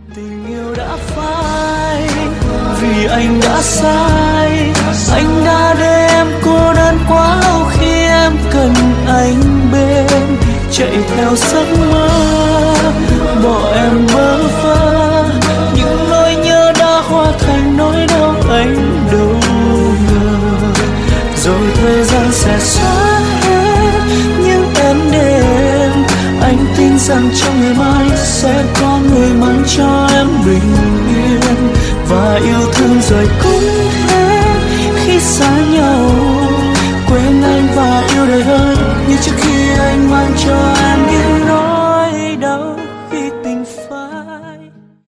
Tình yêu đã phai vì anh đã sai, anh đã để em cô đơn quá lâu khi em cần anh bên, chạy theo giấc mơ bỏ em bơ vơ, những nỗi nhớ đã hóa thành nỗi đau anh đâu ngờ, rồi thời gian sẽ xóa hết những em đêm. Anh tin rằng trong ngày mai sẽ có người mang cho em bình yên, và yêu thương rồi cũng hết khi xa nhau